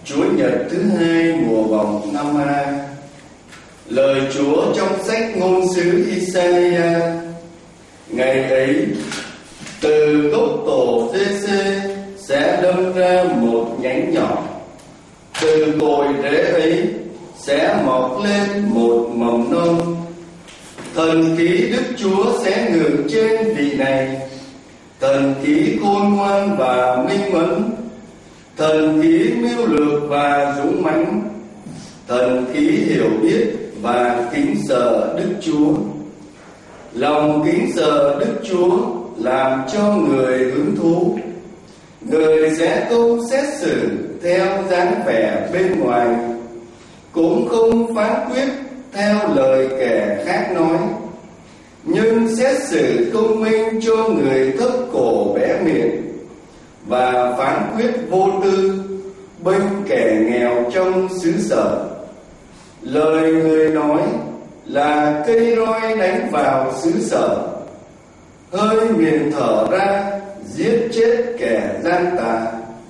Chúa Nhật thứ hai mùa vọng năm A. Lời Chúa trong sách ngôn sứ Isaiah. Ngày ấy, từ gốc tổ Giê-xê sẽ đâm ra một nhánh nhỏ, từ cội rễ ấy sẽ mọc lên một mầm non. Thần khí Đức Chúa sẽ ngự trên vị này, thần khí khôn ngoan và minh mẫn, thần khí mưu lược và dũng mãnh, thần khí hiểu biết và kính sợ Đức Chúa. Lòng kính sợ Đức Chúa làm cho người hứng thú. Người sẽ không xét xử theo dáng vẻ bên ngoài, cũng không phán quyết theo lời kẻ khác nói, nhưng xét xử công minh cho người thấp cổ bé miệng, và phán quyết vô tư bênh kẻ nghèo trong xứ sở. Lời người nói là cây roi đánh vào xứ sở, hơi miệng thở ra giết chết kẻ gian tà.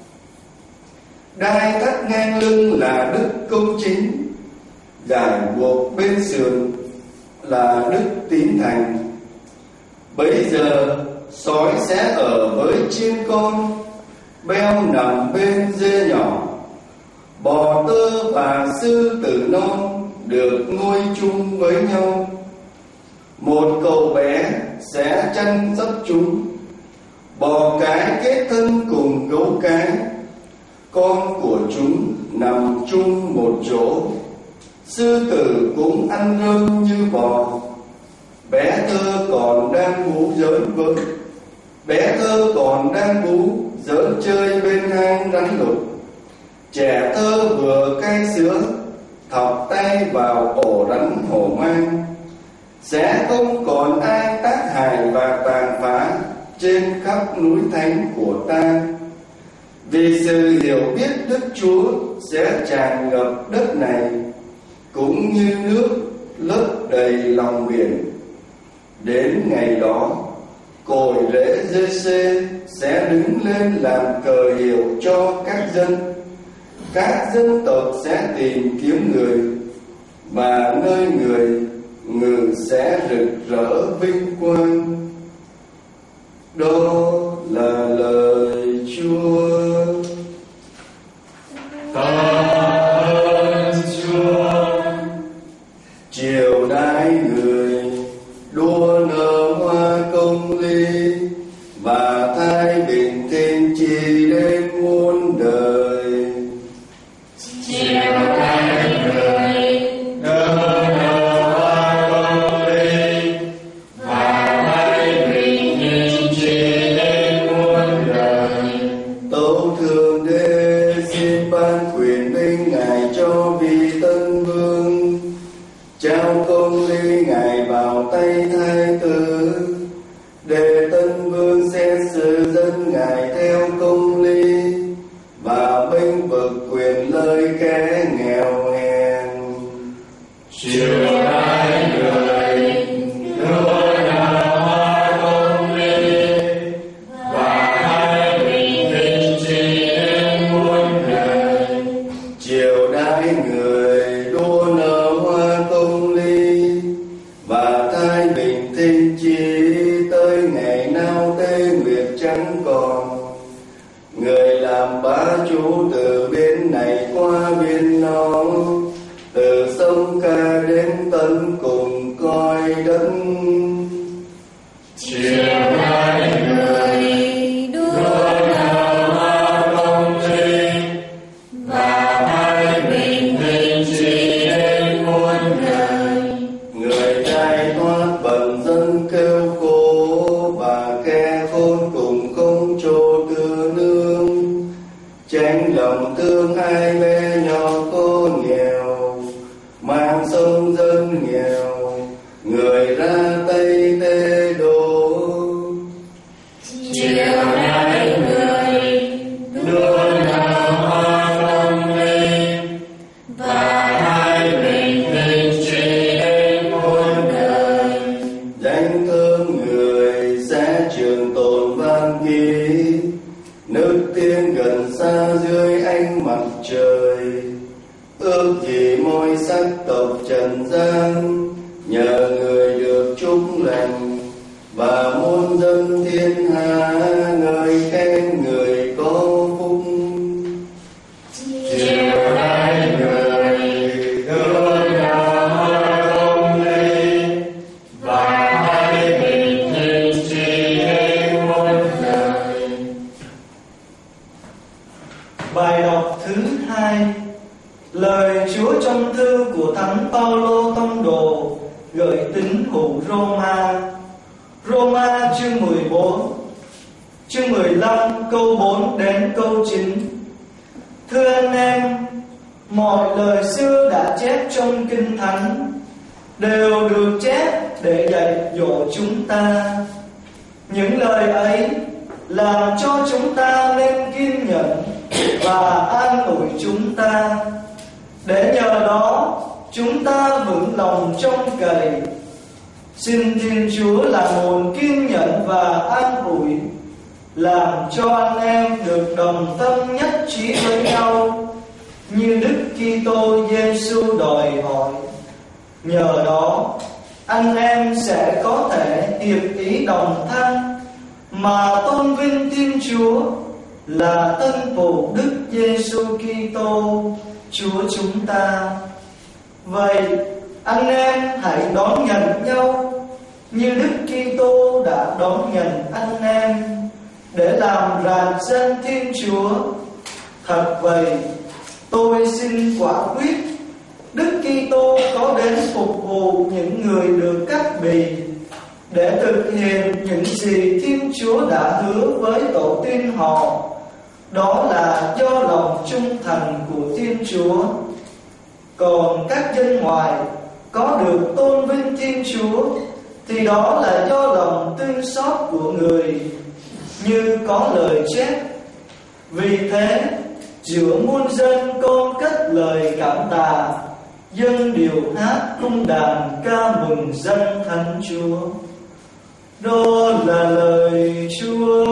Đai thắt ngang lưng là đức công chính, giải buộc bên sườn là đức tín thành. Bấy giờ sói sẽ ở với chiên con, beo nằm bên dê nhỏ, bò tơ và sư tử non được nuôi chung với nhau. Một cậu bé sẽ chăn sóc chúng, bò cái kết thân cùng gấu cái, con của chúng nằm chung một chỗ. Sư tử cũng ăn rơm như bò. Bé thơ còn đang bú giỡn chơi bên hang rắn lục. Trẻ thơ vừa cai sữa, thọc tay vào ổ rắn hổ mang. Sẽ không còn ai tác hại và tàn phá trên khắp núi thánh của ta, vì sự hiểu biết Đức Chúa sẽ tràn ngập đất này, cũng như nước lấp đầy lòng biển. Đến ngày đó, cội rễ Giê-xê sẽ đứng lên làm cờ hiệu cho các dân. Các dân tộc sẽ tìm kiếm người, và nơi người ngự sẽ rực rỡ vinh quang. Đó là lời Chúa. Cảm ơn Chúa. Chiều nay người đua nở hoa công lý, và thái bình thiên chi đến muôn đời. Chiều nay người đua nở hoa công lý, và thái bình thiên chi đến muôn đời. Tấu thượng đế xin ban quyền binh ngài cho vị tân vương, trao công lý ngài vào tay thái tử, để tân vương xét xử dân ngài theo công lý, và bênh vực quyền lợi kẻ nghèo hèn. Chiều nay người đua nở hoa công lý, và thái bình thiên chi đến muôn đời. Chiều nay người đua nở hoa công lý, và thái bình thiên chi tới ngày nào tê nguyệt chẳng còn. Người làm bá chủ từ bên này qua bên nó, từ sông Ca đến tận cùng coi đất. Chiều nay người đua nở hoa công lý, và thái bình thiên chi đến muôn đời. Người trai thoát bần dân kêu khổ, và kẻ khôn cùng không chỗ tựa nương. Tránh lòng thương ai bé nhỏ cô nghèo, mang sông dân nghèo, người ra tay tê đổ. Chiều nay người đua nở hoa công lý, và thái bình thiên chi đến muôn đời. Danh thơm người sẽ trường tồn vang ký, nước tiếng gần xa dưới ánh mặt trời. sắc tộc trần gian, nhờ người được chúc lành và muôn dân thiên hạ ngợi khen người có phúc. Chiều nay người luôn lòng công lý và hãy bình hình trì đến muôn đời. Bài đọc thứ 2. Lời Chúa trong thư của Thánh Phaolô tông đồ gửi tín hữu Roma. Roma chương 14, chương 15 câu 4 đến câu 9. Thưa anh em, mọi lời xưa đã chép trong Kinh Thánh đều được chép để dạy dỗ chúng ta. Những lời ấy làm cho chúng ta nên kiên nhẫn và an ủi chúng ta, để nhờ đó chúng ta vững lòng trông cậy. Xin Thiên Chúa là nguồn kiên nhẫn và an ủi, làm cho anh em được đồng tâm nhất trí với nhau như Đức Kitô Giêsu đòi hỏi. Nhờ đó anh em sẽ có thể hiệp ý đồng thanh mà tôn vinh Thiên Chúa là tân phụ Đức Giêsu Kitô Chúa chúng ta. Vậy anh em hãy đón nhận nhau như Đức Kitô đã đón nhận anh em, để làm rạng danh Thiên Chúa. Thật vậy, tôi xin quả quyết Đức Kitô có đến phục vụ những người được cắt bì, để thực hiện những gì Thiên Chúa đã hứa với tổ tiên họ, đó là do lòng trung thành của Thiên Chúa. Còn các dân ngoại có được tôn vinh Thiên Chúa thì đó là do lòng thương xót của người, như có lời chép: vì thế giữa muôn dân con cất lời cảm tạ, dâng điệu hát cung đàn ca mừng danh Thánh Chúa. Đó là lời Chúa.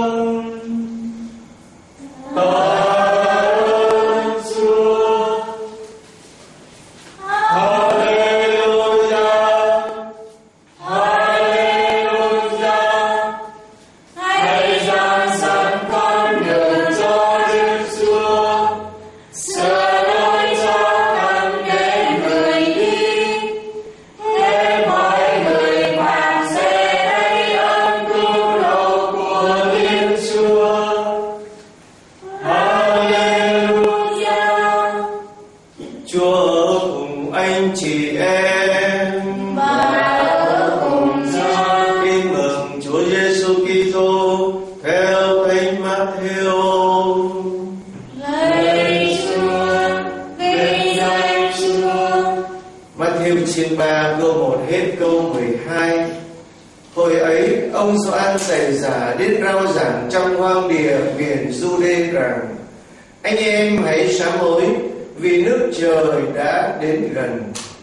Ông Gioan Tẩy Giả đến rao giảng trong hoang địa miền Giu-đê rằng: anh em hãy sám hối, vì nước trời đã đến gần.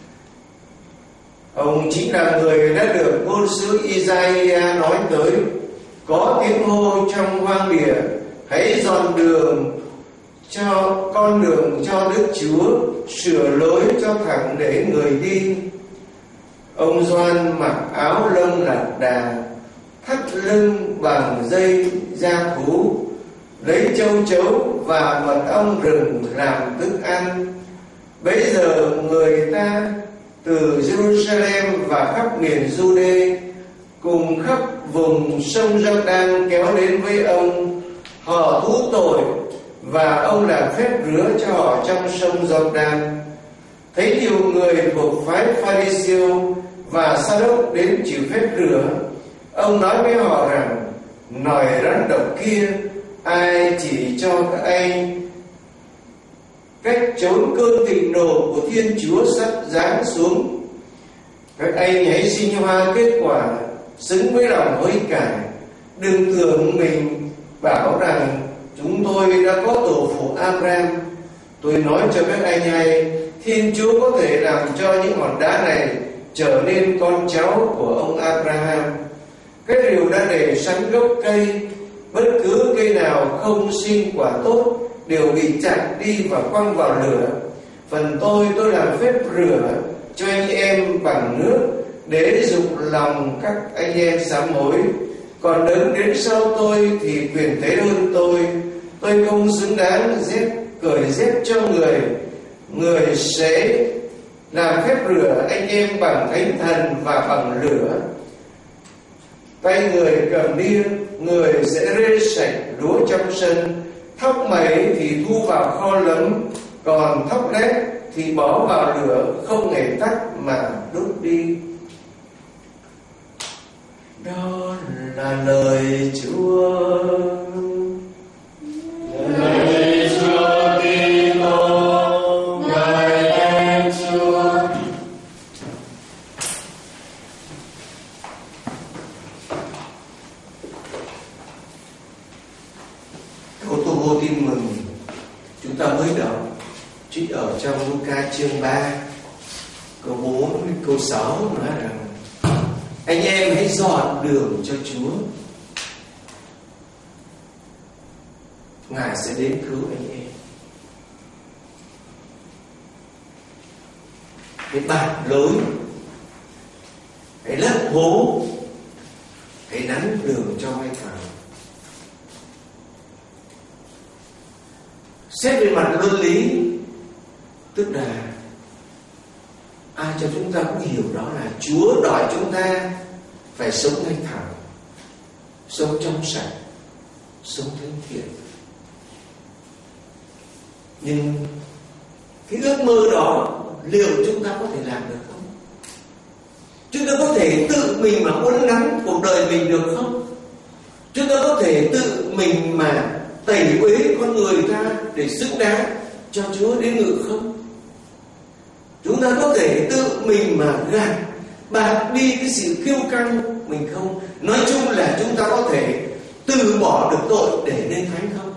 Ông chính là người đã được ngôn sứ Isaiah nói tới: có tiếng hô trong hoang địa, hãy dọn con đường cho Đức Chúa, sửa lối cho thẳng để người đi. Ông Gioan mặc áo lông lạc đà, thắt lưng bằng dây da thú, lấy châu chấu và mật ong rừng làm thức ăn. Bấy giờ người ta từ Jerusalem và khắp miền Giu-đê cùng khắp vùng sông Giô-đan kéo đến với ông. Họ thú tội và ông làm phép rửa cho họ trong sông Giô-đan. Thấy nhiều người thuộc phái Pha-ri-siêu và Sa-đốc đến chịu phép rửa, ông nói với họ rằng: nòi rắn độc kia ai chỉ cho các anh cách trốn cơn thịnh nộ của Thiên Chúa sắp giáng xuống. Các anh hãy sinh hoa kết quả xứng với lòng hối cải. Đừng tưởng mình bảo rằng chúng tôi đã có tổ phụ Abraham. Tôi nói cho các anh hay, Thiên Chúa có thể làm cho những hòn đá này trở nên con cháu của ông Abraham. Cái rìu đã để sẵn gốc cây, bất cứ cây nào không sinh quả tốt đều bị chặt đi và quăng vào lửa. Phần tôi làm phép rửa cho anh em bằng nước để dục lòng các anh em sám hối. Còn đấng đến sau tôi thì quyền thế hơn tôi không xứng đáng cởi dép cho người sẽ làm phép rửa anh em bằng thánh thần và bằng lửa. Tay người cầm đĩa, người sẽ rê sạch lúa trong sân. Thóc mẩy thì thu vào kho lấm, còn thóc lép thì bỏ vào lửa không hề tắt mà đốt đi. Đó là lời Chúa. Lời Chúa Kitô, ngợi khen Chúa. Câu Tô Vô Tin Mừng chúng ta mới đọc trích ở trong Luca chương 3 câu 4 đến câu 6 nói rằng: anh em hãy dọn đường cho Chúa, Ngài sẽ đến cứu anh em. Hãy bạt lối, hãy lấp hố, hãy nắn đường cho hai thằng. Xét về mặt luân lý, tức là ai cho chúng ta cũng hiểu đó là Chúa đòi chúng ta phải sống thanh thản, sống trong sạch, sống thánh thiện. Nhưng cái ước mơ đó liệu chúng ta có thể làm được không? Chúng ta có thể tự mình mà uốn nắn cuộc đời mình được không? Chúng ta có thể tự mình mà tẩy uế con người ta để xứng đáng cho Chúa đến ngự không? Chúng ta có thể tự mình mà gạt bạc đi cái sự kiêu căng mình không? Nói chung là chúng ta có thể từ bỏ được tội để nên thánh không?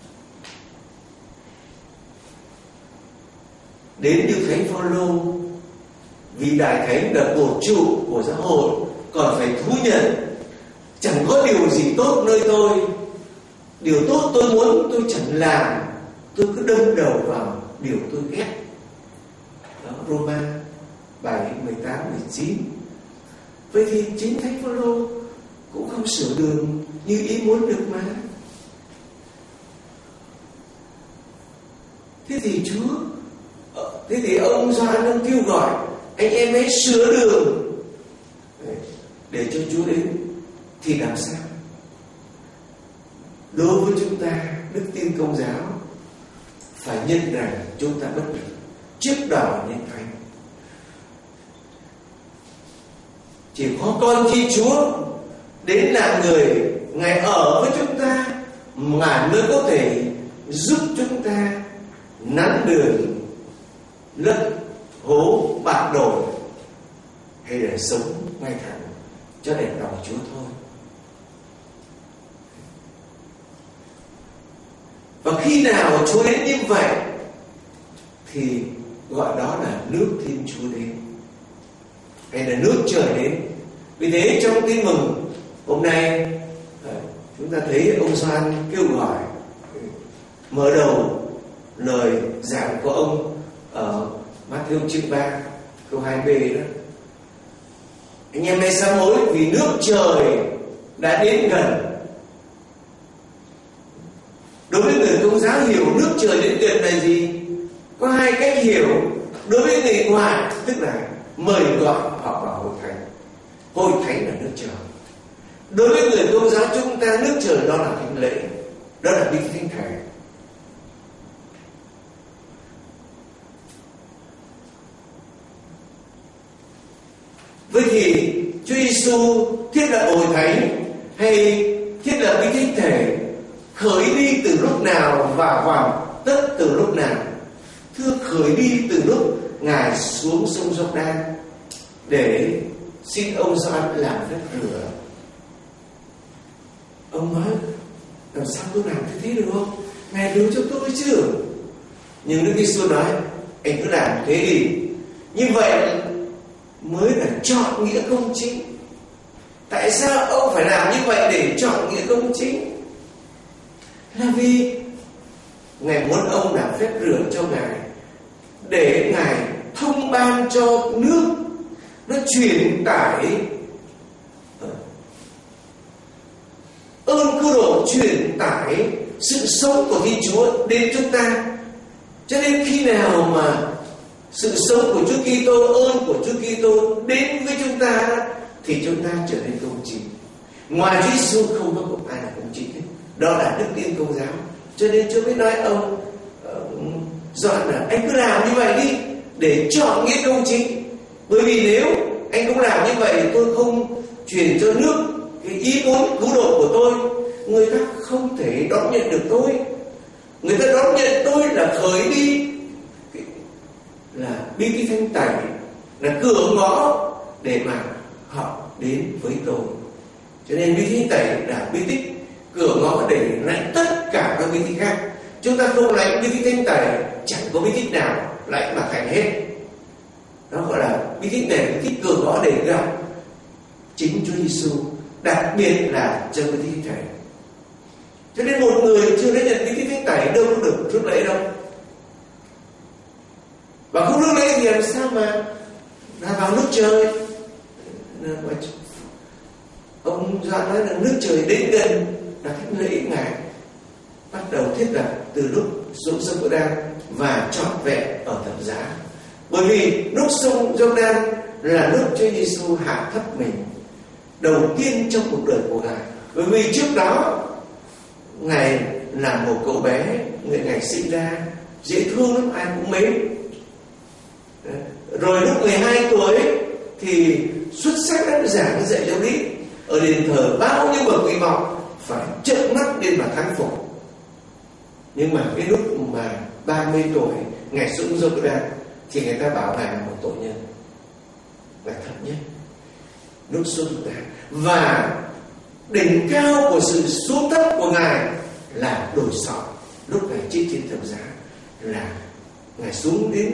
Đến như Thánh Phaolô, vì đại thánh là bổn trụ của giáo hội, còn phải thú nhận chẳng có điều gì tốt nơi tôi. Điều tốt tôi muốn tôi chẳng làm, tôi cứ đâm đầu vào điều tôi ghét. Đó, Roma 7, 18, 19. Vậy thì chính Thánh Phaolô cũng không sửa đường như ý muốn được mà. Thế thì ông Gioan đang kêu gọi anh em hãy sửa đường để cho Chúa đến. Thì làm sao? Đối với chúng ta, đức tin Công giáo phải nhận rằng chúng ta bất lực trước đòi nhân thánh. Chỉ có con chi Chúa đến làm người, Ngài ở với chúng ta, Ngài mới có thể giúp chúng ta nắn đường, lấp hố, bạt đồi, hay là sống ngay thẳng cho đẹp lòng Chúa thôi. Và khi nào Chúa đến như vậy thì gọi đó là nước Thiên Chúa đến, hay là nước trời đến. Vì thế trong tin mừng hôm nay chúng ta thấy ông Gioan kêu gọi, mở đầu lời giảng của ông ở Matthew chương 3 câu 2b đó: anh em hãy sám hối vì nước trời đã đến gần. Đối với người Công giáo hiểu nước trời đến gần là gì? Có hai cách hiểu. Đối với người ngoài tức là mời gọi họ vào hội thánh. Hội thánh là nước trời. Đối với người Công giáo chúng ta, nước trời đó là thánh lễ, đó là Đức Thánh Thể. Vậy thì Chúa Giêsu thiết lập hội thánh hay thiết lập Đức Thánh Thể khởi đi từ lúc nào và hoàn tất từ lúc nào? Thưa, khởi đi từ lúc Ngài xuống sông Giô-đan để xin ông Gioan làm phép rửa. Ông nói: làm sao tôi làm thế được không? Ngài lưu cho tôi chứ. Nhưng Đức Giêsu nói: anh cứ làm thế đi. Như vậy mới là chọn nghĩa công chính. Tại sao ông phải làm như vậy để chọn nghĩa công chính? Là vì Ngài muốn ông làm phép rửa cho Ngài để Ngài thông ban cho nước nó truyền tải ơn cứu độ, truyền tải sự sống của Thiên Chúa đến chúng ta. Cho nên khi nào mà sự sống của Chúa Kitô, ơn của Chúa Kitô đến với chúng ta thì chúng ta trở nên công chính. Ngoài Chúa Giêsu không có một ai là công chính hết. Đó là đức tin Công giáo. Cho nên Chúa mới nói ông Doãn là anh cứ làm như vậy đi để chọn nghĩa công chính. Bởi vì nếu anh không làm như vậy, tôi không truyền cho nước cái ý muốn cứu độ của tôi, người ta không thể đón nhận được tôi. Người ta đón nhận tôi là khởi đi, là bí tích thánh tẩy, là cửa ngõ để mà họ đến với tôi. Cho nên bí tích thánh tẩy là bí tích cửa ngõ để lãnh tất cả các bí tích khác. Chúng ta không lãnh bí tích thánh tẩy, chẳng có bí tích nào lãnh mà thành hết. Nó gọi là bí tích này, bí tích cửa ngõ để gặp chính Chúa Giêsu, đặc biệt là trong bí tích thánh tẩy. Cho nên một người chưa đã nhận bí tích thánh tẩy đâu có được rước lễ đâu. Và không rước lễ thì làm sao mà vào nước trời? Ông Doãn nói là nước trời đến gần là thánh lễ Ngài bắt đầu thiết lập từ lúc xuống sông Giô-đan và trọn vẹn ở thập giá. Bởi vì lúc sông Giô-đan là lúc Chúa Giêsu hạ thấp mình đầu tiên trong cuộc đời của Ngài. Bởi vì trước đó Ngài là một cậu bé, người Ngài sinh ra dễ thương lắm, ai cũng mến. Rồi lúc 12 tuổi thì xuất sắc lắm, giảng dạy giáo lý ở đền thờ, bao nhiêu bậc quý mọc phải trợn mắt lên mà thán phục. Nhưng mà cái lúc mà 30 tuổi Ngài xuống Giô-đan thì người ta bảo Ngài là một tội nhân, là thật nhất. Lúc xuống Giô-đan và đỉnh cao của sự xuống thấp của Ngài là đồi sỏi. Lúc Ngài chết trên thập giá là Ngài xuống đến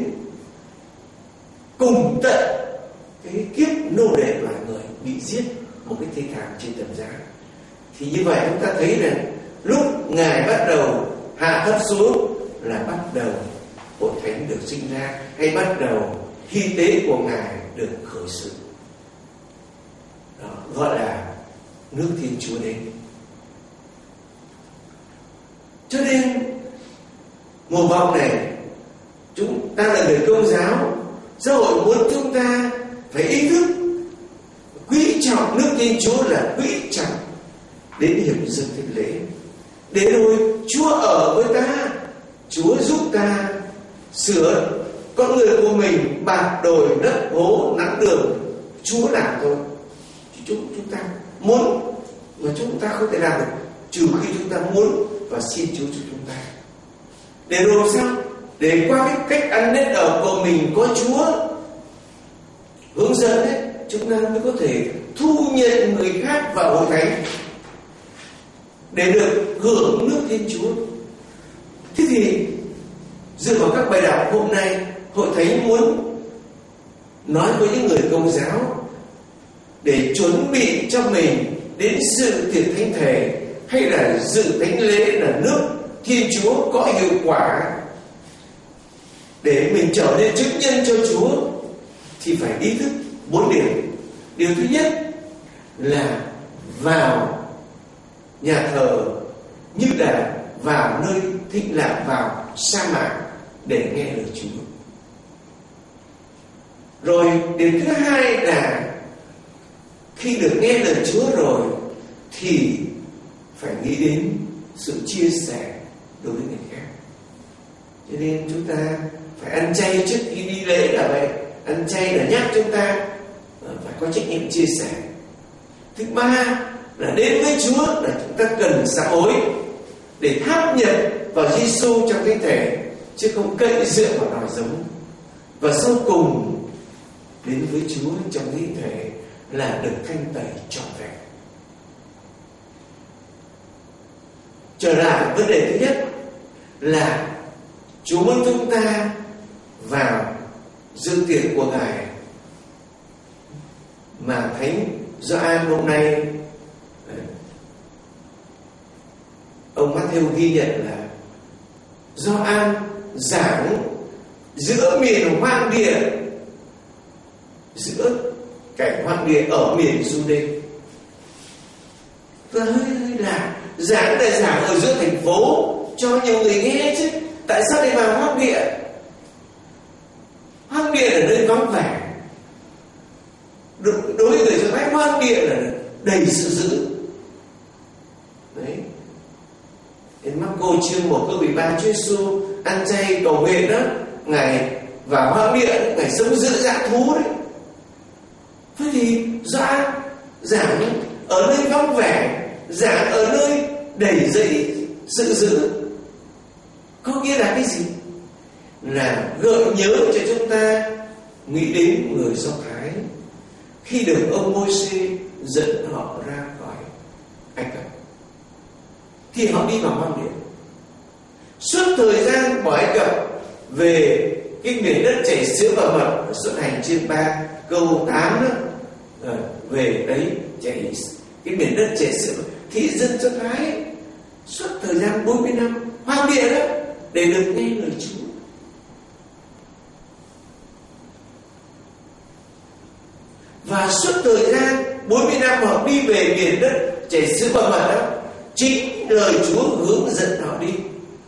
cùng tận cái kiếp nô lệ loài người bị giết một cái thê thảm trên thập giá. Thì như vậy chúng ta thấy là lúc Ngài bắt đầu hạ thấp xuống là bắt đầu hội thánh được sinh ra, hay bắt đầu hy tế của Ngài được khởi sự. Đó gọi là nước Thiên Chúa đến. Cho nên mùa vọng này chúng ta là người Công giáo, giáo hội muốn chúng ta phải ý thức quý trọng nước Thiên Chúa, là quý trọng đến hiệp dâng thánh lễ, để rồi Chúa ở với ta, Chúa giúp ta sửa con người của mình, bạt đồi đất hố nắng đường, Chúa làm thôi. Chúng ta muốn mà chúng ta không thể làm được, trừ khi chúng ta muốn và xin Chúa cho chúng ta. Để rồi sao? Để qua cái cách ăn nết ở của mình có Chúa hướng dẫn ấy, chúng ta mới có thể thu nhận người khác vào hội thánh để được hưởng nước Thiên Chúa. Thế thì dựa vào các bài đọc hôm nay, hội thánh muốn nói với những người Công giáo để chuẩn bị cho mình đến dự tiệc thánh thể hay là dự thánh lễ là nước Thiên Chúa có hiệu quả, để mình trở nên chứng nhân cho Chúa, thì phải ý thức 4 điều. Điều thứ nhất là vào nhà thờ như là vào nơi thinh lặng, vào sa mạc để nghe lời Chúa. Rồi điều thứ hai là khi được nghe lời Chúa rồi thì phải nghĩ đến sự chia sẻ đối với người khác. Cho nên chúng ta phải ăn chay trước khi đi lễ là vậy. Ăn chay là nhắc chúng ta phải có trách nhiệm chia sẻ. Thứ ba là đến với Chúa là chúng ta cần sám hối để tháp nhập vào Giêsu trong thánh thể, chứ không cậy dựa vào nòi giống. Và sau cùng đến với Chúa trong thánh thể là được thanh tẩy trọn vẹn. Trở lại vấn đề thứ nhất là Chúa muốn chúng ta vào dự tiệc của Ngài, mà Thánh Gioan hôm nay ông Matthew ghi nhận là Gioan giảng giữa miền hoang địa, giữa cảnh hoang địa ở miền Jude. Tôi hơi là giảng là giảng ở giữa thành phố cho nhiều người nghe chứ, tại sao lại vào hoang địa? Hoang địa là nơi vắng vẻ. Đối với người Do Thái, hoang địa là đầy sự dữ. Đấy. Đến Marco chương 1 câu 13, Chúa Giêsu ăn chay cầu nguyện đó, Ngài vào hoang địa, Ngài sống giữa dã thú đấy. Thế thì giảng ở nơi vắng vẻ, giảng ở nơi đầy dẫy sự dữ, có nghĩa là cái gì? Là gợi nhớ cho chúng ta nghĩ đến người Do Thái khi được ông Môi-se dẫn họ ra khỏi Ai Cập, thì họ đi vào hoang địa. Suốt thời gian bỏ Ai Cập về cái miền đất chảy sữa và mật, Xuất Hành chương 3 câu 8 đó, về đấy chảy cái miền đất chảy sữa, thì dân Do Thái suốt thời gian 40 năm hoang địa đó để được nghe lời Chúa. Và suốt thời gian 40 năm họ đi về miền đất chảy sữa và mật đó, chính lời Chúa hướng dẫn họ đi.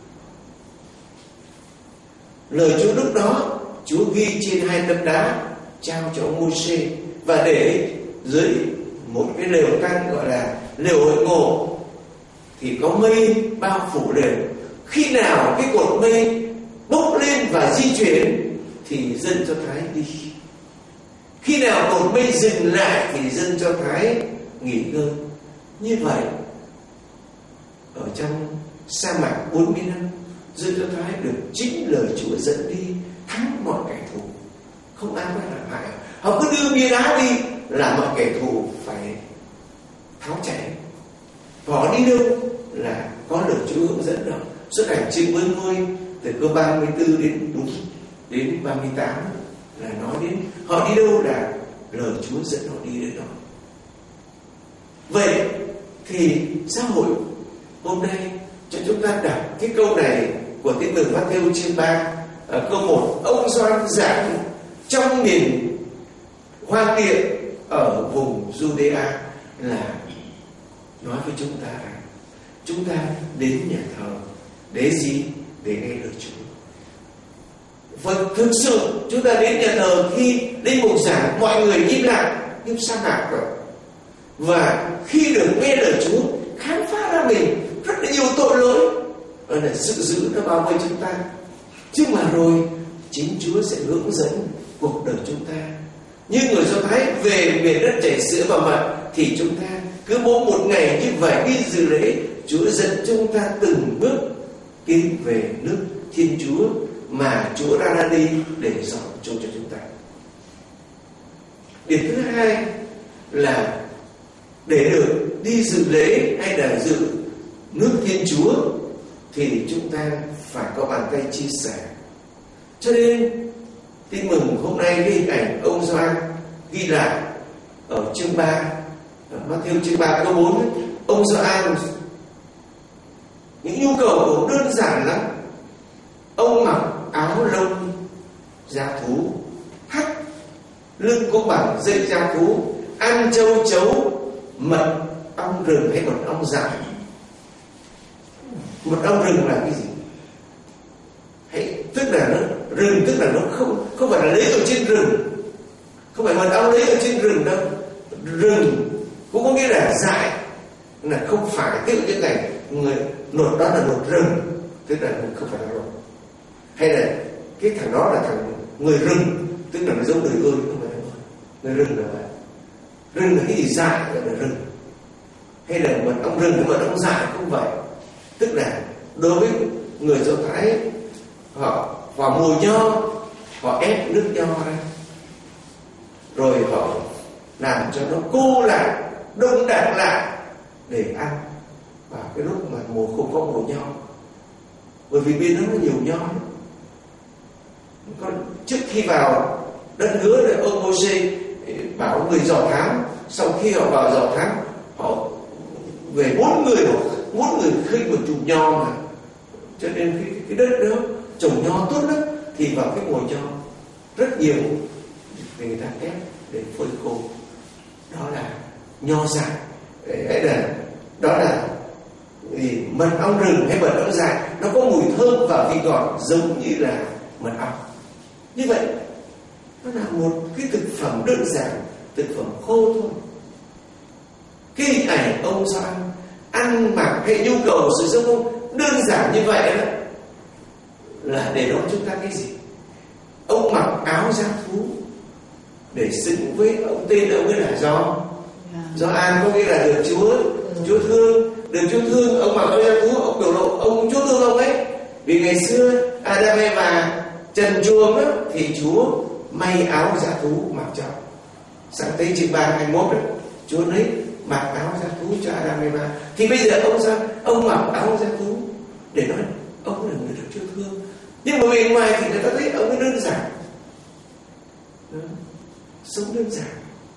Lời Chúa lúc đó Chúa ghi trên 2 tấm đá, trao cho ông Môi-se và để dưới một cái lều căn gọi là lều hội ngộ, thì có mây bao phủ lều. Khi nào cái cột mây bốc lên và di chuyển thì dân Do Thái đi. Khi nào cột mây dừng lại thì dân Do Thái nghỉ ngơi. Như vậy ở trong sa mạc 40 năm, dân Do Thái được chính lời Chúa dẫn đi, thắng mọi kẻ thù, không ai có làm hại. Họ cứ đưa bia đá đi là mọi kẻ thù phải tháo chạy. Và họ đi đâu là có lời Chúa hướng dẫn họ. Xuất Hành chương 40 từ câu 34 đến 38 là nói đến họ đi đâu là lời Chúa dẫn họ đi đến đó. Vậy thì xã hội hôm nay cho chúng ta đọc cái câu này của Tin mừng Matthew chương 3 câu 1. Ông Gioan giảng trong miền hoang địa ở vùng Judea là nói với chúng ta rằng chúng ta đến nhà thờ để gì? Để nghe lời Chúa. Và thực sự chúng ta đến nhà thờ khi đến mục giảng mọi người im lặng như sa mạc rồi. Và khi được nghe lời Chúa, khám phá ra mình rất là nhiều tội lỗi, là sự dữ nó bao vây chúng ta. chứ mà rồi chính Chúa sẽ hướng dẫn cuộc đời chúng ta. Như người Do Thái về miền đất chảy sữa và mật, thì chúng ta cứ mỗi một ngày như vậy đi dự lễ, Chúa dẫn chúng ta từng bước tiến về nước Thiên Chúa mà Chúa đã ra đi để dọn chỗ cho chúng ta. Điểm thứ hai là để được đi dự lễ hay là dự nước Thiên Chúa thì chúng ta phải có bàn tay chia sẻ. Cho nên tin mừng hôm nay cái hình ảnh ông Gioan ghi lại ở chương 3, ở Matthew chương 3 câu 4, ông Gioan những nhu cầu của ông đơn giản lắm. Ông mặc áo lông da thú, thắt lưng có bằng dây da thú, ăn châu chấu, mật ong rừng hay mật ong dại. Mật ong rừng là cái gì? Tức là nó rừng, tức là nó không phải là lấy ở trên rừng, không phải mật ong lấy ở trên rừng đâu. Rừng cũng có nghĩa là dại, là không phải tức cái này người nột đó là nột rừng, tức là không phải là nột. Hay là cái thằng đó là thằng người rừng, tức là nó giống người ơi, không phải người rừng là vậy. Rừng là cái gì? Dại là rừng. Hay là mật ong rừng, mật ong dại không vậy. Tức là đối với người Do Thái, họ vào mùa nho, họ ép nước nho ra, rồi họ làm cho nó cô lại, đông đặc lại để ăn vào cái lúc mà mùa không có mùa nho. Bởi vì bên đó nó nhiều nho. Còn trước khi vào đất hứa thì ông Môi-se bảo người dò thám, sau khi họ vào dò thám, họ về 4 người khinh một chùm nho mà, cho nên cái đất đó trồng nho tốt lắm. thì vào cái mùa nho rất nhiều thì người ta ép để phơi khô. Đó là nho dại, đó là mật ong rừng hay mật ong dại, nó có mùi thơm và vị ngọt giống như là mật ong. Như vậy nó là một cái thực phẩm đơn giản, thực phẩm khô thôi. Cái hình ảnh ông Gioan ăn mặc hay nhu cầu sử dụng ông đơn giản như vậy đó, là để nói chúng ta cái gì? Ông mặc áo dáng thú để xứng với ông, tên ông ấy là Gioan, có nghĩa là được Chúa thương. Được Chúa thương, ông mặc áo dáng thú, ông biểu lộ ông Chúa thương ông ấy. Vì ngày xưa Adam và trần truồng đó, thì Chúa may áo dáng thú mặc cho. Sáng tế chương 3 21 đó, Chúa lấy mặc áo dáng thú cho Adam và Eva. Thì bây giờ ông mặc áo dáng thú để nói ông là người được Chúa thương. Nhưng mà bên ngoài thì người ta thấy ông ấy đơn giản đó. Sống đơn giản.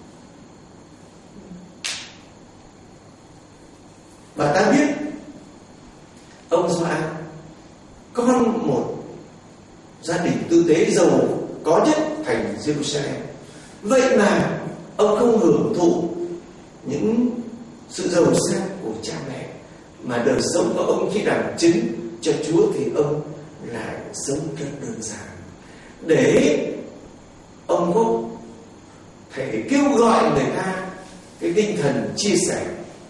Và ta biết ông Gioan con một gia đình tư tế giàu có nhất thành Jerusalem. Vậy mà ông không hưởng thụ những sự giàu sang của cha mẹ, mà đời sống của ông khi làm chứng cho Chúa thì ông lại sống rất đơn giản, để ông có thể kêu gọi người ta cái tinh thần chia sẻ.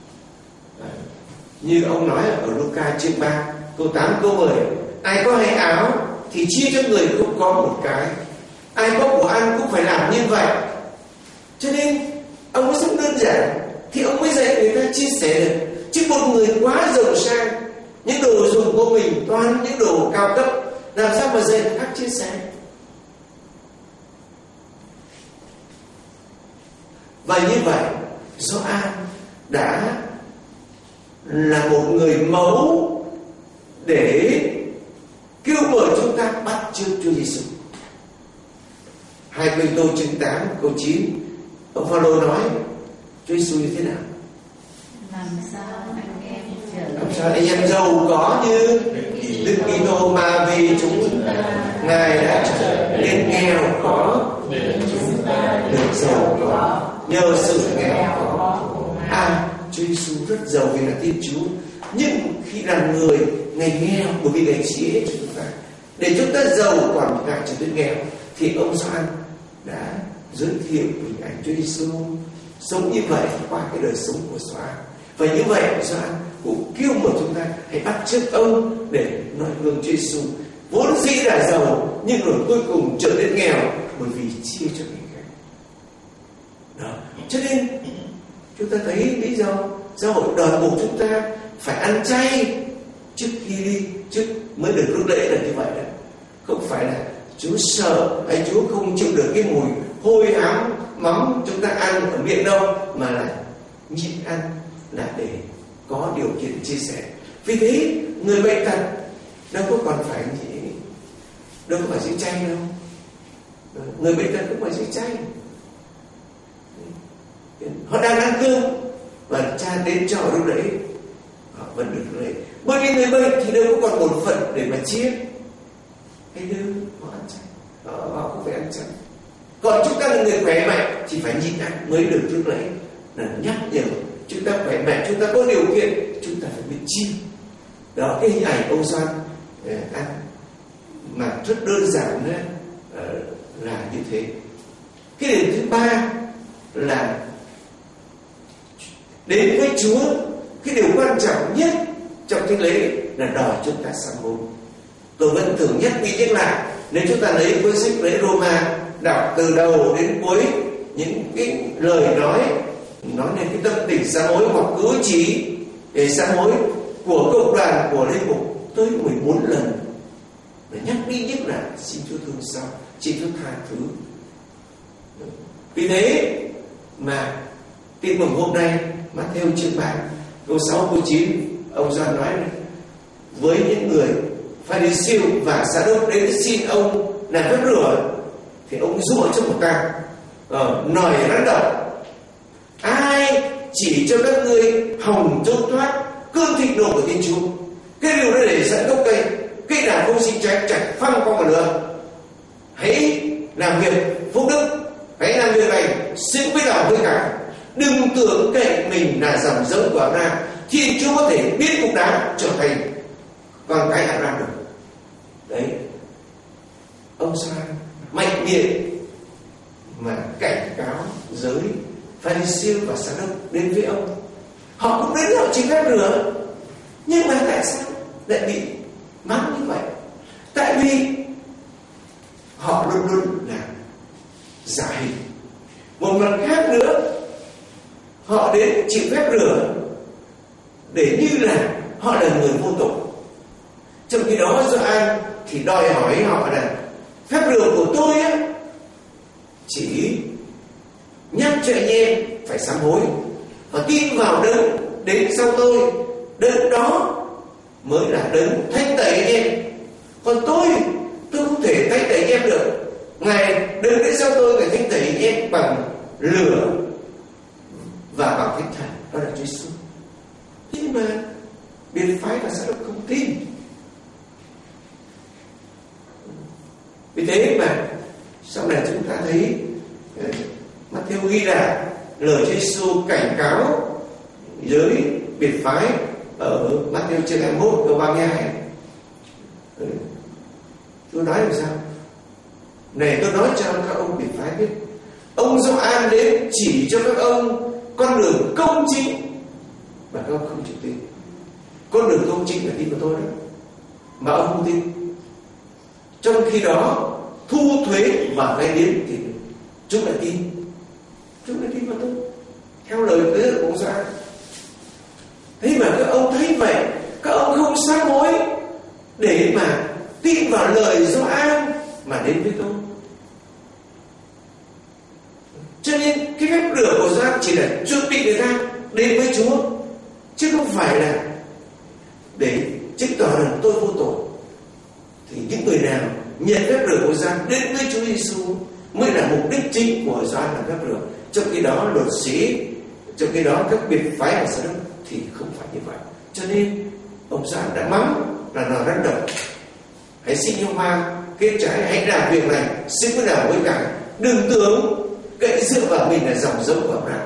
Như ông nói ở Luca chương 3 câu 8 câu 10: ai có 2 áo thì chia cho người không có một cái, ai có của ăn cũng phải làm như vậy. Cho nên ông mới sống đơn giản thì ông mới dạy người ta chia sẻ được. Chứ một người quá giàu sang, những đồ dùng của mình toàn những đồ cao cấp, làm sao mà dạy người khác chia sẻ? Và như vậy Gioan đã là một người mẫu để kêu gọi chúng ta bắt chước Chúa Giêsu. 2 Cô-rinh-tô chương 8 câu 9, ông Phaolô nói Chúa Giêsu như thế nào? Làm sao anh em giàu có như Đức Kitô, mà vì chúng Ngài đã trở nên nghèo khó để chúng ta được giàu có nhờ sự nghèo khó. Chúa Giêsu rất giàu vì là Thiên Chúa, nhưng khi làm người Ngài nghèo bởi vì Ngài chế cho chúng ta, để chúng ta giàu còn Ngài trở nên nghèo. Thì ông Gioan đã giới thiệu hình ảnh Chúa Giêsu sống như vậy qua cái đời sống của Gioan. Và như vậy Gioan cũng kêu gọi chúng ta hãy bắt chước ông để noi gương Chúa Giêsu, vốn dĩ là giàu nhưng rồi cuối cùng trở nên nghèo bởi vì chia cho người khác. Đó, cho nên chúng ta thấy lý do giáo hội đòi buộc chúng ta phải ăn chay trước khi đi, trước mới được rước lễ là như vậy đó. Không phải là Chúa sợ hay Chúa không chịu được cái mùi hôi ám mắm chúng ta ăn ở miệng đâu, mà là nhịn ăn là để có điều kiện chia sẻ. Vì thế người bệnh tật đâu có còn phải đâu có phải giữ chay đâu. Người bệnh tật cũng phải giữ chay. Họ đang ăn cơm và cha đến cho họ lúc đấy họ vẫn được lấy. Bởi vì người bệnh thì đâu có còn một phần để mà chia, hay đâu họ ăn chay, họ không phải ăn chay. Còn chúng ta là người khỏe mạnh thì phải nhịn ăn mới được rước lễ, là nhắc nhở chúng ta khỏe mạnh, chúng ta có điều kiện, chúng ta phải biết chia. Đó, cái hình ảnh ông Gioan ăn mà rất đơn giản đó, là như thế. Cái điểm thứ ba là đến với Chúa, cái điều quan trọng nhất trong thánh lễ là đòi chúng ta sám hối. Tôi vẫn thường nhắc lại, nếu chúng ta lấy cuốn sách lễ Roma, đọc từ đầu đến cuối những cái lời nói lên cái tâm tình sám hối hoặc cử chỉ để sám hối của cộng đoàn, của linh mục tới 14 lần, để nhắc đi nhắc lại xin Chúa thương xót, xin Chúa tha thứ. Vì thế mà tin mừng hôm nay Matthew chương 3 câu 6 câu 9, ông Gioan nói này: với những người Pha-ri-siêu và Sa-đốc đến xin ông làm phép rửa, thì ông rủa cho một tang nòi rắn độc: ai chỉ cho các ngươi hòng trốn thoát cơn thịnh nộ của Thiên Chúa. Cái điều đó để dẫn gốc cây nào không sinh trái chặt phăng qua một lửa. hãy làm việc phúc đức, hãy làm việc này xứng với lòng với cả. Đừng tưởng cậy mình là dòng giống của Abraham, Thiên Chúa có thể biến cục đá trở thành con cái Abraham được. Đấy, ông Gioan mạnh miệng mà cảnh cáo giới Pha-ri-siêu và Sa-đốc đến với ông. Họ cũng đến họ chỉ phép rửa, nhưng mà tại sao lại bị mắng như vậy? Tại vì họ luôn luôn là giả hình. Một mặt khác nữa, họ đến chịu phép rửa để như là họ là người vô tội. Trong khi đó Gioan thì đòi hỏi họ là phép rửa của tôi á, chỉ nhắc cho anh em phải sám hối và tin vào đấng đến sau tôi, đấng đó mới là đấng thanh tẩy anh em. Còn tôi không thể thanh tẩy anh em được. Ngài đấng đến sau tôi phải thanh tẩy anh em bằng lửa và bằng Thánh Thần, đó là Chúa Giêsu. Nhưng mà Biệt phái và Sa-đốc không tin. Vì thế mà sau này chúng ta thấy Matthew ghi là lời Chúa Giêsu cảnh cáo giới biệt phái ở Matthew chương 21 câu 32. Chúa nói làm sao? Này, tôi nói cho các ông biệt phái biết, ông Gioan đến chỉ cho các ông con đường công chính mà các ông không chịu tin. Con đường công chính là tin của tôi đó, mà ông không tin. Trong khi đó thu thuế và vay điếm thì chúng lại tin. Chúng lại tin vào tôi theo lời hứa của ông Gioan. Thế mà các ông thấy vậy, các ông không sám hối để mà tin vào lời Gioan mà đến với tôi. Cho nên cái phép rửa của Gioan chỉ là chuẩn bị người ta đến với Chúa, chứ không phải là để chứng tỏ rằng tôi vô tội. Thì những người nào nhận phép rửa của Gioan đến với Chúa Giêsu mới là mục đích chính của Gioan là phép rửa. Trong khi đó luật sĩ, trong khi đó các biệt phái và Sa-đốc thì không phải như vậy. Cho nên ông Gioan đã mắng là nó rắn độc. Hãy xin yêu hoa kết trái, hãy làm việc này xứng với nào với cả. Đừng tưởng cậy dựa vào mình là dòng giống của Abraham.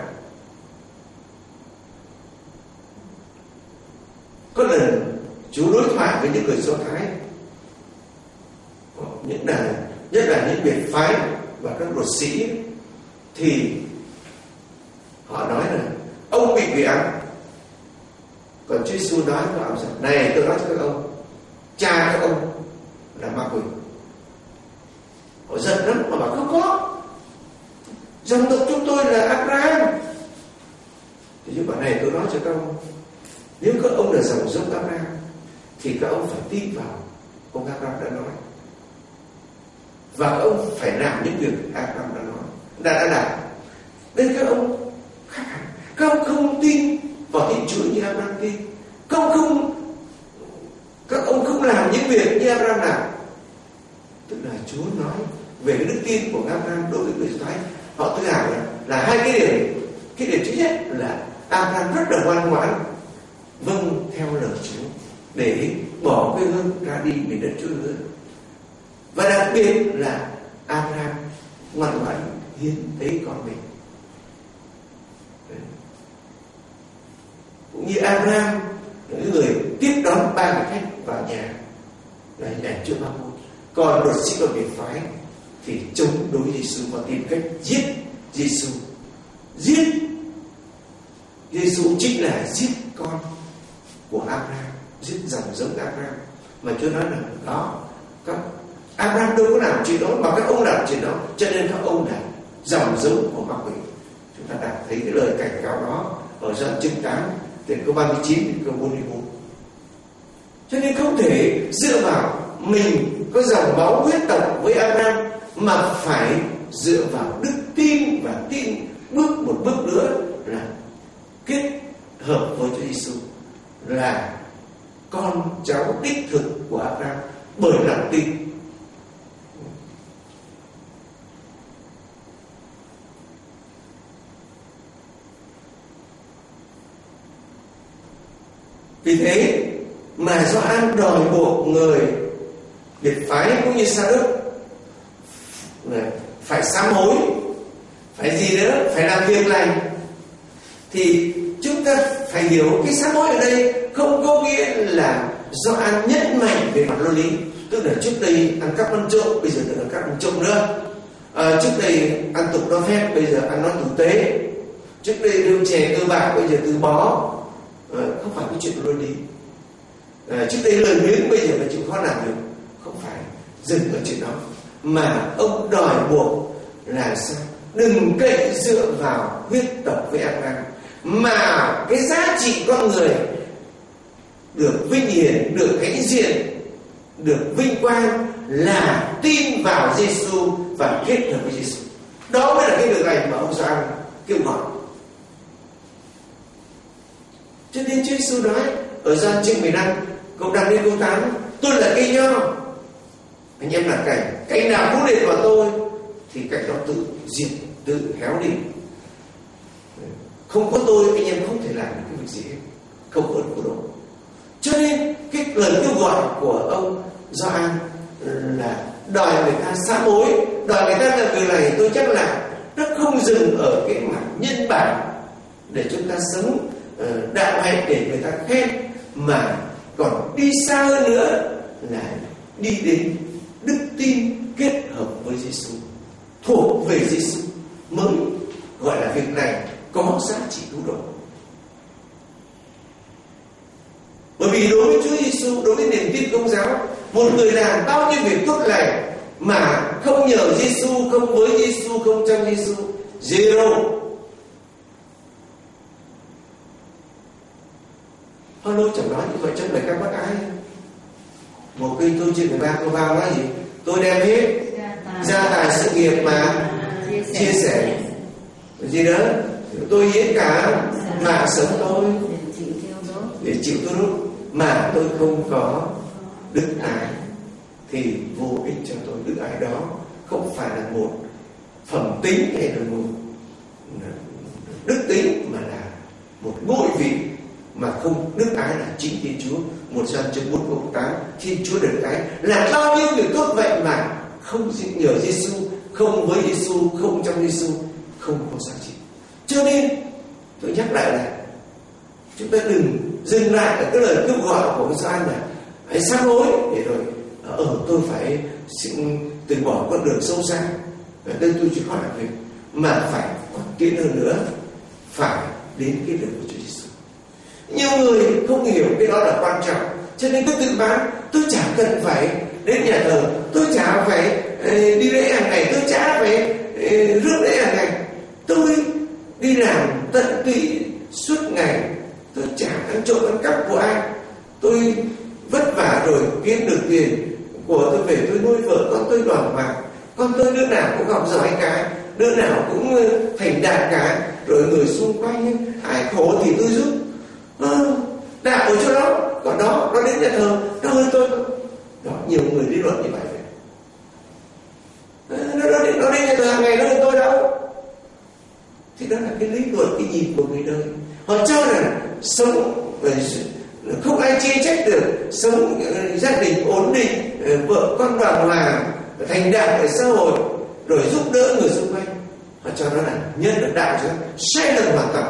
Có lần Chúa đối thoại với những người Do Thái, nhất là những biệt phái và các luật sĩ, thì họ nói là ông bị quỷ ám. Còn Chúa Giêsu nói với họ rằng: này, tôi nói cho các ông, cha các ông là ma quỷ. Họ giận lắm mà bảo không có, dòng tộc chúng tôi là Abraham. Thì như bảo này, tôi nói cho các ông, nếu các ông là dòng giống Abraham thì các ông phải tin vào ông Abraham đã nói, và các ông phải làm những việc Abraham đã nói, đã làm. Nên các ông khác hẳn. Các ông không tin vào Thiên Chúa như Abraham tin. Các ông không làm những việc như Abraham làm. Tức là Chúa nói về cái đức tin của Abraham đối với người Do Thái. Họ tự hào là hai cái điểm. Cái điểm thứ nhất là Abraham rất là ngoan ngoãn, vâng theo lời Chúa để bỏ quê hương ra đi về đất Chúa hứa. Và đặc biệt là Abraham ngoan ngoãn hiến tế con mình. Cũng như Abraham là người tiếp đón 3 người khách vào nhà, là hình ảnh Chúa Ma-môn. Còn luật sĩ và biệt phái thì chống đối Giêsu và tìm cách giết Giêsu. Giết Giêsu chính là giết con của Abraham, giết dòng giống Abraham. Mà Chúa nói là đó, các Abraham đâu có làm chuyện đó, mà các ông làm chuyện đó, cho nên các ông là dòng giống của ma quỷ. Chúng ta đã thấy cái lời cảnh cáo đó ở Gioan chương 8 từ câu 39 đến câu 44. Cho nên không thể dựa vào mình có dòng máu huyết tộc với Abraham, mà phải dựa vào đức tin, và tin một bước nữa là kết hợp với Chúa Giêsu, là con cháu đích thực của Abraham bởi lòng tin. Vì thế mà Gioan đòi buộc người biệt phái cũng như Sa-đốc phải sám hối, phải gì nữa, phải làm việc lành. Thì chúng ta phải hiểu cái sám hối ở đây không có nghĩa là Gioan nhấn mạnh về mặt luân lý. Tức là trước đây ăn cắp ăn trộm, bây giờ đừng ăn cắp ăn trộm nữa. Trước đây ăn tục nói phép, bây giờ ăn nói tử tế. Trước đây rượu chè cơ bạc, bây giờ từ bỏ. Không phải cái chuyện luân lý. Trước đây lời biếng, bây giờ là chịu khó làm được. Không phải dừng ở chuyện đó, mà ông đòi buộc là sao? Đừng cậy dựa vào huyết tộc với ăn năn, mà cái giá trị con người được vinh hiển, được hãnh diện, được vinh quang là tin vào Giêsu và kết hợp với Giêsu. Đó mới là cái việc lành mà ông Gioan kêu gọi. Cho nên Chúa Giêsu nói ở Gioan chương 15 câu 5 đến câu 8: tôi là cây nho, anh em là cành, cành nào cố định vào tôi thì cành đó tự diệt, tự héo đi. Không có tôi anh em không thể làm được cái việc gì hết, không có ơn của đó. Cho nên cái lời kêu gọi của ông Gioan là đòi người ta sám hối, đòi người ta làm việc này. Tôi chắc là nó không dừng ở cái mặt nhân bản để chúng ta sống đạo hạnh để người ta khen, mà còn đi xa hơn nữa là đi đến đức tin kết hợp với Giêsu, thuộc về Giêsu mới gọi là việc này có giá trị cứu độ. Bởi vì đối với Chúa Giêsu, đối với niềm tin Công giáo, một người làm bao nhiêu việc tốt lành mà không nhờ Giêsu, không với Giêsu, không trong Giêsu, zero. Paulo chẳng nói như vậy trong lời ca bác ái. Một kinh câu chuyện 13 câu 3 nói gì? Tôi đem hết gia tài sự nghiệp mà chia sẻ gì đó, tôi hiến cả mạng sống tôi để chịu tôi đốt, mà tôi không có đức ái thì vô ích cho tôi. Đức ái đó không phải là một phẩm tính hay là một đức tính, mà là một ngôi vị. Mà không đức ái là chính Thiên Chúa. 1 Gioan chương 4 câu 8: Thiên Chúa được ái là bao nhiêu việc tốt vậy mà không nhờ Giêsu, không với Giêsu, không trong Giêsu, không có giá trị. Cho nên tôi nhắc lại là chúng ta đừng dừng lại ở cái lời kêu gọi của Gioan là hãy sám hối để rồi tôi phải từ bỏ con đường sâu xa, tôi chỉ khỏi làm việc, mà phải còn tiến hơn nữa, phải đến cái đường của Chúa Giêsu. Nhiều người không hiểu cái đó là quan trọng, cho nên tôi tự bán. Tôi chả cần phải đến nhà thờ, tôi chả phải đi lễ hàng ngày, tôi chả phải rước lễ hàng ngày. Tôi đi làm tận tụy suốt ngày, tôi chả ăn trộm ăn cắp của ai. Tôi vất vả rồi kiếm được tiền của tôi về, tôi nuôi vợ con tôi đoàn hoàng. Con tôi đứa nào cũng học giỏi cả, đứa nào cũng thành đạt cả. Rồi người xung quanh ai khổ thì tôi giúp. Đạo ở chỗ đó, còn đó nó đến nhà thờ nó hơn tôi. Đó, nhiều người lý luận như vậy. Nó đến nhà thờ hàng ngày nó hơn tôi đâu. Thì đó là cái lý luận, cái nhìn của người đời. Họ cho rằng sống không ai chê trách được, sống gia đình ổn định, vợ con đoàn hòa, thành đạt ở xã hội, rồi giúp đỡ người xung quanh. Họ cho nó là nhân được đạo chứ, sai lầm hoàn toàn.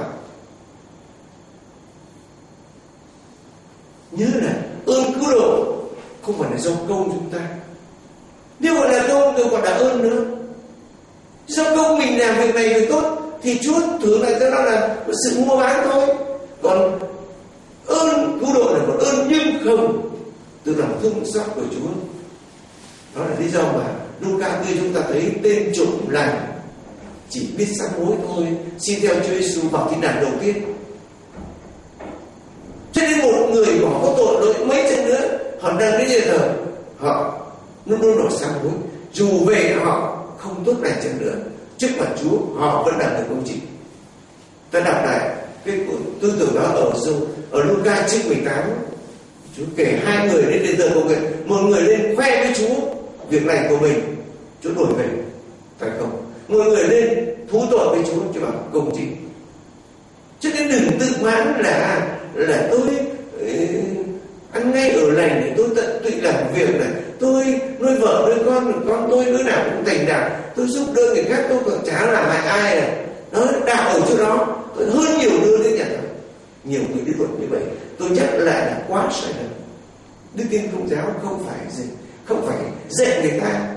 Nhớ là ơn cứu độ không phải là do công chúng ta. Nếu gọi là công thì còn là ơn nữa. Do công mình làm việc này việc tốt thì Chúa thường lại cho nó là một sự mua bán thôi. Còn ơn cứu độ là một ơn nhưng không từ lòng thương xót của Chúa. Đó là lý do mà Luca khi chúng ta thấy tên trộm lành chỉ biết sám hối thôi, xin theo Chúa Giêsu vào thiên đàng đầu tiên. Cho nên một người họ có tội lỗi mấy chân nữa, họ đang đến nhà thờ, họ luôn luôn đòi sám hối, dù về họ không tốt lành chân nữa, trước mặt Chúa họ vẫn đạt được công trình. Ta đọc lại cái tư tưởng đó ở Luca chương 18. Chúa kể hai người đến đền thờ cầu nguyện, một người lên khoe với Chúa việc lành của mình, Chúa đổi về, phải không? Một người lên thú tội với Chúa bảo công trình. Cho nên đừng tự mãn là tôi ăn ngay ở lành để tôi tận tụy làm việc này, tôi nuôi vợ nuôi con tôi đứa nào cũng thành đạt, tôi giúp đỡ người khác, tôi còn chả làm hại ai này. Nó đạo ở chỗ đó tôi hơn nhiều đứa đến nhà thờ. Nhiều người lý luận như vậy tôi nhắc lại là quá sai lầm. Đức tin Công giáo không phải dạy người ta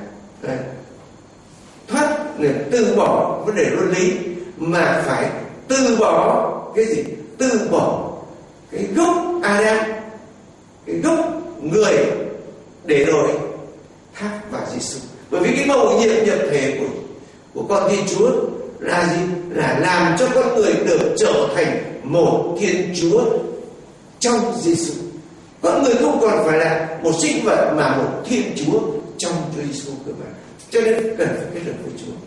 từ bỏ vấn đề luân lý, mà phải từ bỏ cái gì? Từ bỏ cái gốc Adam, cái gốc người, để rồi thác vào Giêsu. Bởi vì cái mầu nhiệm nhập thể của con Thiên Chúa là gì? Là làm cho con người được trở thành một Thiên Chúa trong Giêsu. Con người không còn phải là một sinh vật mà một Thiên Chúa trong Chúa Giêsu cơ mà. Cho nên cần phải kết hợp với Chúa.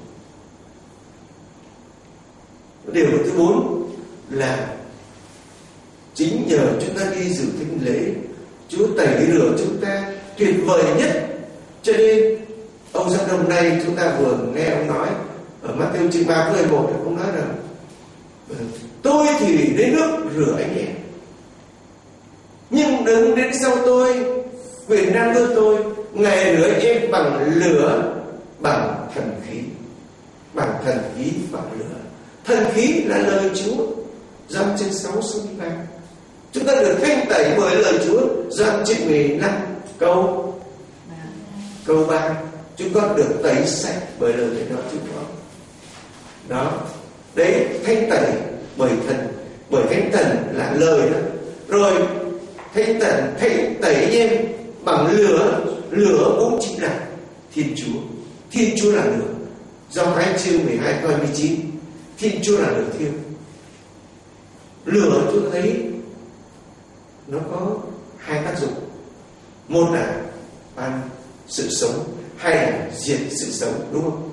Điều thứ 4 là chính nhờ chúng ta đi dự thánh lễ, Chúa tẩy rửa chúng ta tuyệt vời nhất. Cho nên ông giám đồng này chúng ta vừa nghe ông nói ở Matthew chương 3:11, ông nói rằng tôi thì lấy nước rửa anh em, nhưng đừng đến sau tôi, quyền năng đưa tôi, Ngài rửa anh em bằng lửa, bằng thần khí, bằng thần khí bằng lửa. Thần khí là lời Chúa, Gioan chương 6 số 3. Chúng ta được thanh tẩy bởi lời Chúa, Gioan chương 15 câu 3. Chúng con được tẩy sạch bởi lời đó chúng con. Đó, đấy, thanh tẩy bởi Thánh Thần là lời đó. Rồi Thánh tẩy anh em bằng lửa cũng chính là Thiên Chúa. Thiên Chúa là lửa. Gioan 2 chương 12 câu 19. Thiên Chúa là lửa thiêu. Lửa tôi thấy nó có hai tác dụng. Một là ban sự sống, hai là diệt sự sống, đúng không?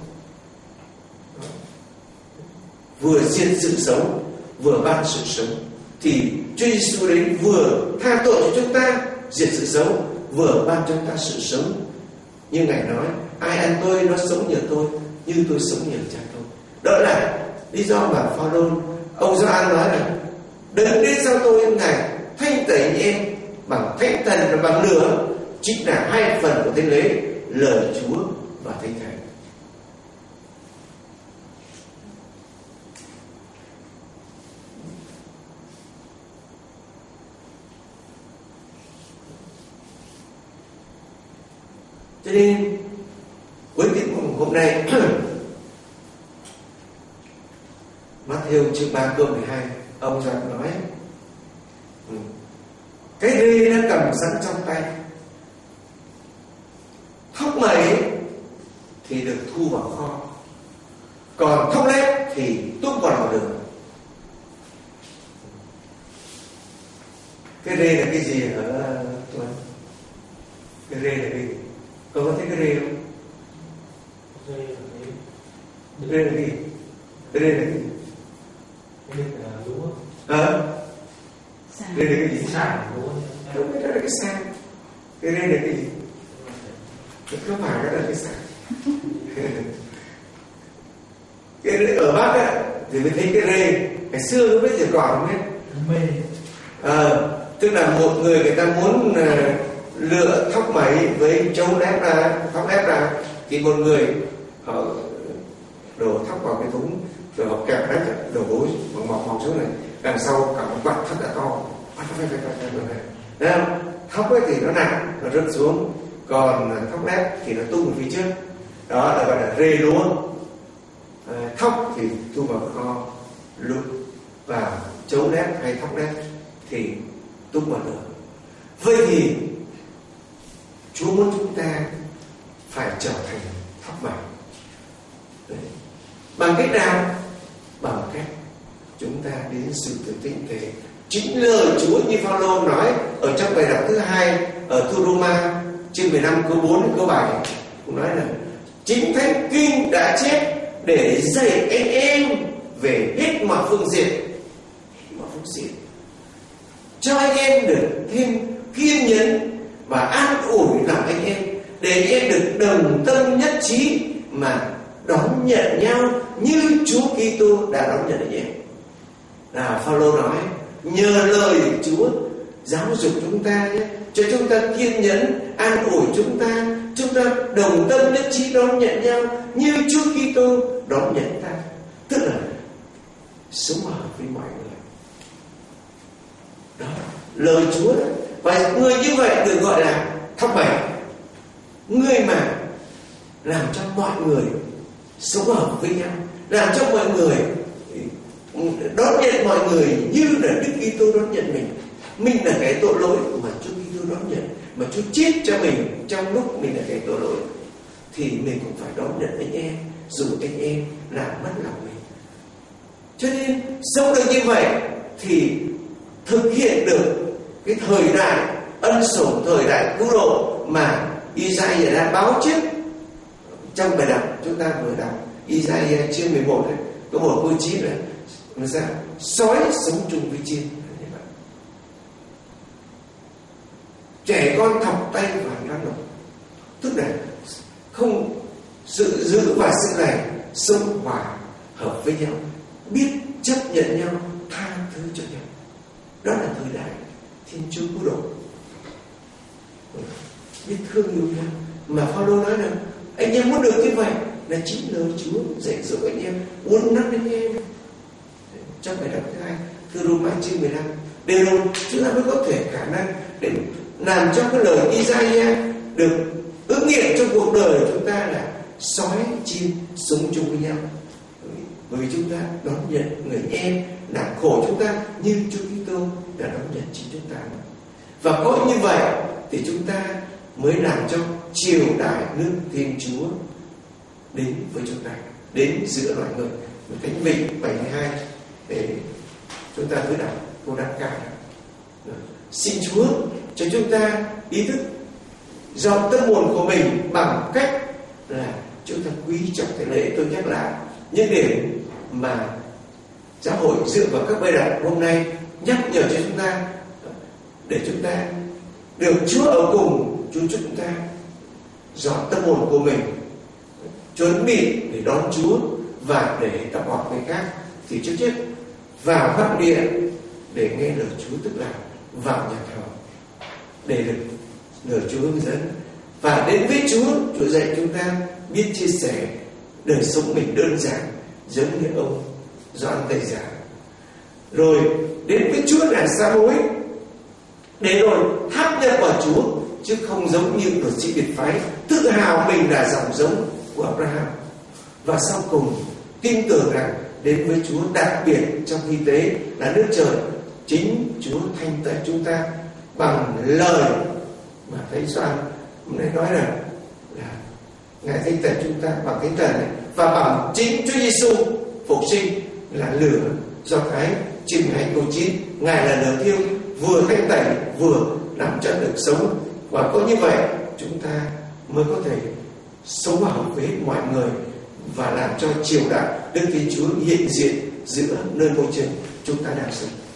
Vừa diệt sự sống, vừa ban sự sống. Thì Chúa Giêsu đến vừa tha tội cho chúng ta, diệt sự sống, vừa ban cho chúng ta sự sống. Nhưng Ngài nói, ai ăn tôi nó sống nhờ tôi, như tôi sống nhờ Cha tôi. Đó là lý do mà Phaolô, ông Gioan nói là đừng đến sau tôi, Ngài thanh tẩy anh em bằng Thánh Thần và bằng lửa, chính là hai phần của thánh lễ, lời Chúa và Thánh Thần. Cho nên với tiết mục hôm nay Matthew chương 3 câu 12, ông Gioan nói cái rê nó cầm sẵn trong tay, thóc mẩy thì được thu vào kho, còn thóc lép thì tung vào lò đường. Cái rê là cái gì hả Tuấn? Cái rê là cái gì? Cậu có thấy cái rê không? Rê là cái gì? Rê là cái gì? Rê là cái gì? Rê là lúa. Rê là cái gì? Sàn lúa. Không, cái đó là cái sàn. Cái rê là cái gì? Không phải đó là cái sàn. Cái rê ở Bắc á thì mới thấy cái rê. Ngày xưa không biết giờ còn không biết. Mê. Tức là một người ta muốn lựa thóc mẩy với trâu lép ra, thóc lép ra, thì một người họ đổ thóc vào cái thúng, rồi họ kẹp đất đổ gối bằng mọc xuống này, đằng sau cả một quạt thật là to, thấy không? Thóc ấy thì nó nặng, nó rớt xuống, còn thóc lép thì nó tung ở phía trước, đó là gọi là rê lúa. Thóc thì thu vào kho, lụt vào trâu lép hay thóc lép thì tung vào lửa. Vậy thì Chúa muốn chúng ta phải trở thành thóc mẩy. Bằng cách nào? Bằng cách chúng ta đến sự tự tinh tế. Chính lời Chúa như Phaolô nói ở trong bài đọc thứ 2 ở thư Roma chương 15 câu 4 đến câu 7, cũng nói là chính Thánh Kinh đã chép để dạy anh em về hết mọi phương diện, cho anh em được thêm kiên nhẫn và an ủi lòng anh em, để anh em được đồng tâm nhất trí mà đón nhận nhau như Chúa Kitô đã đón nhận anh em. Là Phaolô nói nhờ lời Chúa giáo dục chúng ta nhé, cho chúng ta kiên nhẫn, an ủi chúng ta đồng tâm nhất trí đón nhận nhau như Chúa Kitô đón nhận ta, tức là sống ở với mọi người. Đó, lời Chúa đó. Và người như vậy được gọi là thắp bày, người mà làm cho mọi người sống ở với nhau, làm cho mọi người đón nhận mọi người như là Đức Kitô đón nhận mình. Mình là kẻ tội lỗi mà Chúa Kitô đón nhận, mà Chúa chết cho mình trong lúc mình là kẻ tội lỗi, thì mình cũng phải đón nhận anh em, dù anh em làm mất lòng mình. Cho nên sống được như vậy thì thực hiện được cái thời đại ân sủng, thời đại cứu độ mà Isaiah đã báo trước trong bài đọc chúng ta vừa đọc. Isaiah chương 11 ấy, câu 1 câu 9 là sao? Sói sống chung với chiên, trẻ con thọc tay vào lan lộn, tức là không sự giữ và sự lành, sống hòa hợp với nhau, biết chấp nhận nhau, tha thứ cho nhau. Đó là thời đại Thiên Chúa cứu độ, biết thương yêu nhau. Mà Phaolô nói là anh em muốn được như vậy là chính lời Chúa dạy dỗ anh em, uốn nắn anh em. Trong bài đọc thứ 2 thư Roma chương 15, đều là chúng ta mới có thể khả năng để làm cho cái lời Isaiah được ứng nghiệm trong cuộc đời chúng ta là sói chim sống chung với nhau. Bởi vì chúng ta đón nhận người em làm khổ chúng ta như Chúa Kitô đã đón nhận chính chúng ta. Và có như vậy thì chúng ta mới làm cho triều đại nước Thiên Chúa đến với chúng ta, đến giữa loài người. Thánh Vịnh 72 để chúng ta cứ đọc câu đáp ca. Xin Chúa cho chúng ta ý thức dọn tâm hồn của mình bằng cách là chúng ta quý trọng cái lễ tôi nhắc lại những điểm mà giáo hội dựa vào các bài đọc hôm nay nhắc nhở cho chúng ta, để chúng ta được Chúa ở cùng. Chúa chúc chúng ta dọn tâm hồn của mình chuẩn bị để đón Chúa và để tập hợp người khác. Thì trước hết vào pháp điện để nghe lời Chúa, tức là vào nhà thờ để được lời Chúa hướng dẫn, và đến với Chúa. Chúa dạy chúng ta biết chia sẻ đời sống mình đơn giản giống như ông Gioan Tẩy Giả. Rồi đến với Chúa là sám hối, để rồi tháp nhập vào Chúa, chứ không giống như luật sĩ biệt phái tự hào mình là dòng giống của Abraham. Và sau cùng tin tưởng rằng đến với Chúa, đặc biệt trong khi tế là nước trời, chính Chúa thanh tẩy chúng ta bằng lời mà Thánh Gioan hôm nay nói là Ngài thanh tẩy chúng ta bằng Thánh Thần này, và bằng chính Chúa Giêsu phục sinh là lửa do Thái chương 12 câu 9. Ngài là lửa thiêu, vừa thanh tẩy vừa làm cho được sống. Và có như vậy chúng ta mới có thể sống hòa với mọi người và làm cho triều đại Đức Thiên Chúa hiện diện giữa nơi môi trường chúng ta đang sống.